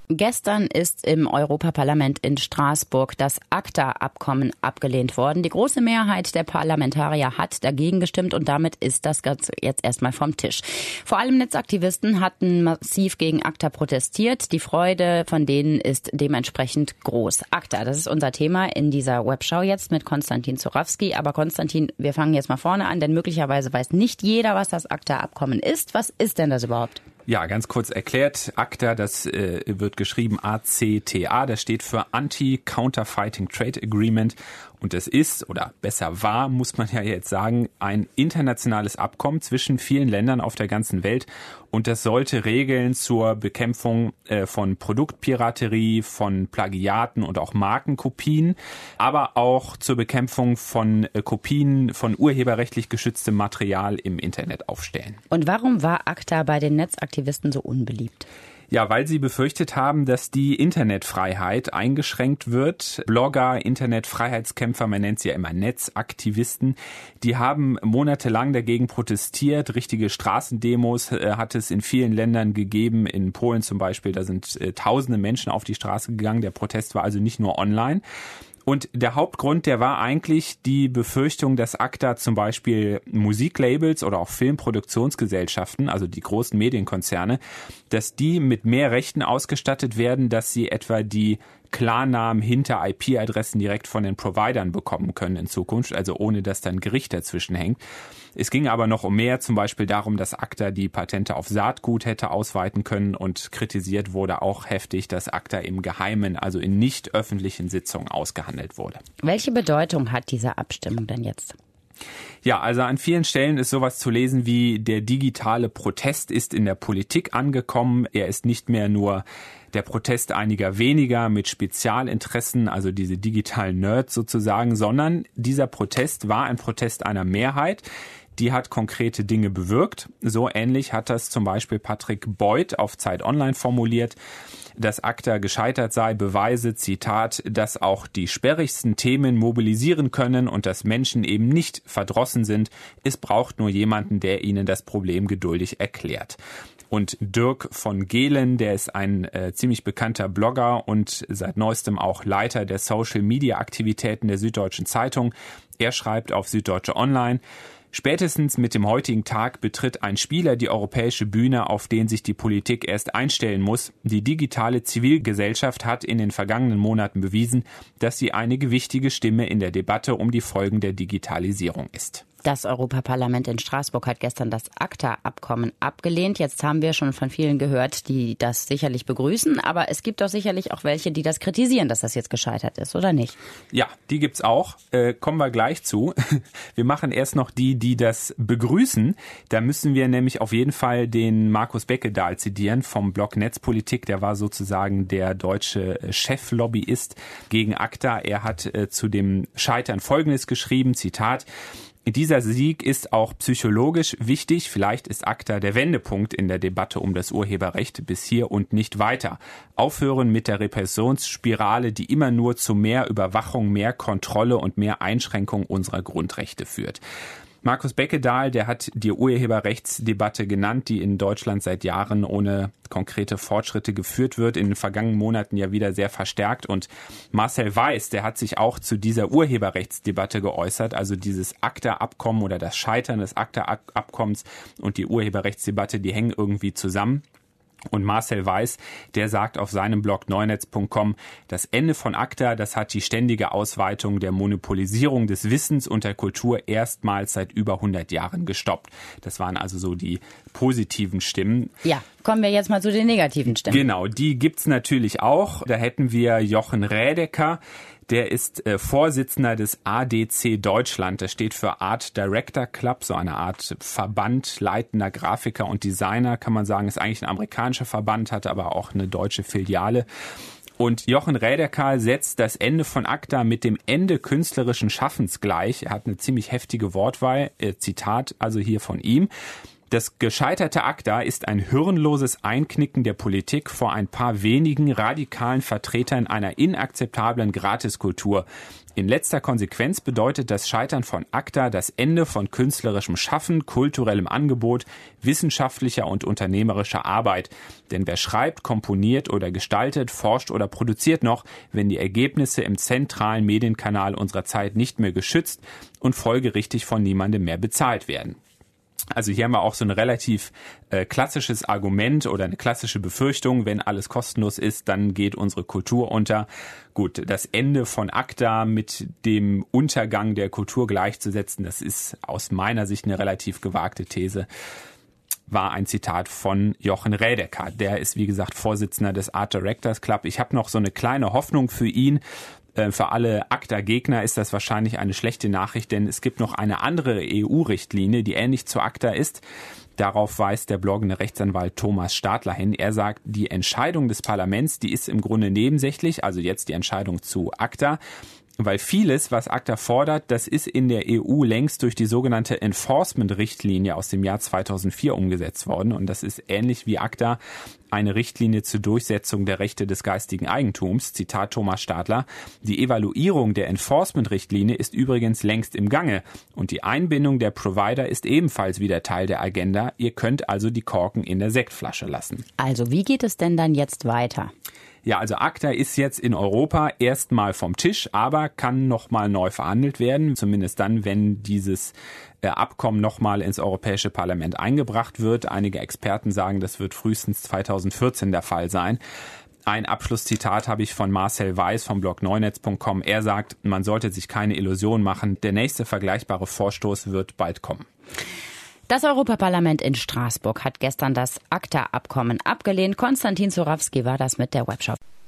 Gestern ist im Europaparlament in Straßburg das ACTA-Abkommen abgelehnt worden. Die große Mehrheit der Parlamentarier hat dagegen gestimmt und damit ist das Ganze jetzt erstmal vom Tisch. Vor allem Netzaktivisten hatten massiv gegen ACTA protestiert. Die Freude von denen ist dementsprechend groß. ACTA, das ist unser Thema in dieser Webshow jetzt mit Konstantin Zurawski. Aber Konstantin, wir fangen jetzt mal vorne an, denn möglicherweise weiß nicht jeder, was das ACTA-Abkommen ist. Was ist denn das überhaupt? Ja, ganz kurz erklärt, ACTA, das wird geschrieben ACTA, das steht für Anti-Counterfeiting Trade Agreement und es ist, oder besser war, muss man ja jetzt sagen, ein internationales Abkommen zwischen vielen Ländern auf der ganzen Welt und das sollte Regeln zur Bekämpfung von Produktpiraterie, von Plagiaten und auch Markenkopien, aber auch zur Bekämpfung von Kopien von urheberrechtlich geschütztem Material im Internet aufstellen. Und warum war ACTA bei den Netzaktivisten so unbeliebt? Ja, weil sie befürchtet haben, dass die Internetfreiheit eingeschränkt wird. Blogger, Internetfreiheitskämpfer, man nennt sie ja immer Netzaktivisten, die haben monatelang dagegen protestiert. Richtige Straßendemos hat es in vielen Ländern gegeben. In Polen zum Beispiel, da sind tausende Menschen auf die Straße gegangen. Der Protest war also nicht nur online. Und der Hauptgrund, der war eigentlich die Befürchtung, dass ACTA zum Beispiel Musiklabels oder auch Filmproduktionsgesellschaften, also die großen Medienkonzerne, dass die mit mehr Rechten ausgestattet werden, dass sie etwa die Klarnamen hinter IP-Adressen direkt von den Providern bekommen können in Zukunft, also ohne dass dann ein Gericht dazwischen hängt. Es ging aber noch um mehr, zum Beispiel darum, dass ACTA die Patente auf Saatgut hätte ausweiten können und kritisiert wurde auch heftig, dass ACTA im Geheimen, also in nicht öffentlichen Sitzungen ausgehandelt wurde. Welche Bedeutung hat diese Abstimmung denn jetzt? Ja, also an vielen Stellen ist sowas zu lesen wie der digitale Protest ist in der Politik angekommen. Er ist nicht mehr nur der Protest einiger weniger mit Spezialinteressen, also diese digitalen Nerds sozusagen, sondern dieser Protest war ein Protest einer Mehrheit. Die hat konkrete Dinge bewirkt. So ähnlich hat das zum Beispiel Patrick Beuth auf Zeit Online formuliert. Dass ACTA gescheitert sei, beweise, Zitat, dass auch die sperrigsten Themen mobilisieren können und dass Menschen eben nicht verdrossen sind. Es braucht nur jemanden, der ihnen das Problem geduldig erklärt. Und Dirk von Gehlen, der ist ein ziemlich bekannter Blogger und seit neuestem auch Leiter der Social-Media-Aktivitäten der Süddeutschen Zeitung. Er schreibt auf Süddeutsche Online: Spätestens mit dem heutigen Tag betritt ein Spieler die europäische Bühne, auf den sich die Politik erst einstellen muss. Die digitale Zivilgesellschaft hat in den vergangenen Monaten bewiesen, dass sie eine gewichtige Stimme in der Debatte um die Folgen der Digitalisierung ist. Das Europaparlament in Straßburg hat gestern das ACTA-Abkommen abgelehnt. Jetzt haben wir schon von vielen gehört, die das sicherlich begrüßen. Aber es gibt doch sicherlich auch welche, die das kritisieren, dass das jetzt gescheitert ist, oder nicht? Ja, die gibt's auch. Kommen wir gleich zu. Wir machen erst noch die das begrüßen. Da müssen wir nämlich auf jeden Fall den Markus Beckedahl zitieren vom Blog Netzpolitik. Der war sozusagen der deutsche Cheflobbyist gegen ACTA. Er hat zu dem Scheitern Folgendes geschrieben, Zitat: Dieser Sieg ist auch psychologisch wichtig. Vielleicht ist ACTA der Wendepunkt in der Debatte um das Urheberrecht bis hier und nicht weiter. Aufhören mit der Repressionsspirale, die immer nur zu mehr Überwachung, mehr Kontrolle und mehr Einschränkung unserer Grundrechte führt. Markus Beckedahl, der hat die Urheberrechtsdebatte genannt, die in Deutschland seit Jahren ohne konkrete Fortschritte geführt wird, in den vergangenen Monaten ja wieder sehr verstärkt. Und Marcel Weiß, der hat sich auch zu dieser Urheberrechtsdebatte geäußert, also dieses ACTA-Abkommen oder das Scheitern des ACTA-Abkommens und die Urheberrechtsdebatte, die hängen irgendwie zusammen. Und Marcel Weiß, der sagt auf seinem Blog neunetz.com, das Ende von ACTA, das hat die ständige Ausweitung der Monopolisierung des Wissens und der Kultur erstmals seit über 100 Jahren gestoppt. Das waren also so die positiven Stimmen. Ja, kommen wir jetzt mal zu den negativen Stimmen. Genau, die gibt's natürlich auch. Da hätten wir Jochen Rädecker. Der ist Vorsitzender des ADC Deutschland. Das steht für Art Director Club, so eine Art Verband leitender Grafiker und Designer, kann man sagen. Ist eigentlich ein amerikanischer Verband, hat aber auch eine deutsche Filiale. Und Jochen Rädecker setzt das Ende von ACTA mit dem Ende künstlerischen Schaffens gleich. Er hat eine ziemlich heftige Wortwahl, Zitat also hier von ihm. Das gescheiterte ACTA ist ein hirnloses Einknicken der Politik vor ein paar wenigen radikalen Vertretern einer inakzeptablen Gratiskultur. In letzter Konsequenz bedeutet das Scheitern von ACTA das Ende von künstlerischem Schaffen, kulturellem Angebot, wissenschaftlicher und unternehmerischer Arbeit. Denn wer schreibt, komponiert oder gestaltet, forscht oder produziert noch, wenn die Ergebnisse im zentralen Medienkanal unserer Zeit nicht mehr geschützt und folgerichtig von niemandem mehr bezahlt werden? Also hier haben wir auch so ein relativ klassisches Argument oder eine klassische Befürchtung, wenn alles kostenlos ist, dann geht unsere Kultur unter. Gut, das Ende von ACTA mit dem Untergang der Kultur gleichzusetzen, das ist aus meiner Sicht eine relativ gewagte These. War ein Zitat von Jochen Rädecker. Der ist, wie gesagt, Vorsitzender des Art Directors Club. Ich habe noch so eine kleine Hoffnung für ihn. Für alle ACTA-Gegner ist das wahrscheinlich eine schlechte Nachricht, denn es gibt noch eine andere EU-Richtlinie, die ähnlich zu ACTA ist. Darauf weist der bloggende Rechtsanwalt Thomas Stadler hin. Er sagt, die Entscheidung des Parlaments, die ist im Grunde nebensächlich, also jetzt die Entscheidung zu ACTA, weil vieles, was ACTA fordert, das ist in der EU längst durch die sogenannte Enforcement-Richtlinie aus dem Jahr 2004 umgesetzt worden. Und das ist ähnlich wie ACTA eine Richtlinie zur Durchsetzung der Rechte des geistigen Eigentums. Zitat Thomas Stadler. Die Evaluierung der Enforcement-Richtlinie ist übrigens längst im Gange. Und die Einbindung der Provider ist ebenfalls wieder Teil der Agenda. Ihr könnt also die Korken in der Sektflasche lassen. Also wie geht es denn dann jetzt weiter? Ja, also ACTA ist jetzt in Europa erstmal vom Tisch, aber kann nochmal neu verhandelt werden, zumindest dann, wenn dieses Abkommen nochmal ins Europäische Parlament eingebracht wird. Einige Experten sagen, das wird frühestens 2014 der Fall sein. Ein Abschlusszitat habe ich von Marcel Weiß vom Blog neunetz.com. Er sagt, man sollte sich keine Illusion machen, der nächste vergleichbare Vorstoß wird bald kommen. Das Europaparlament in Straßburg hat gestern das ACTA-Abkommen abgelehnt. Konstantin Zurawski war das mit der Webshop.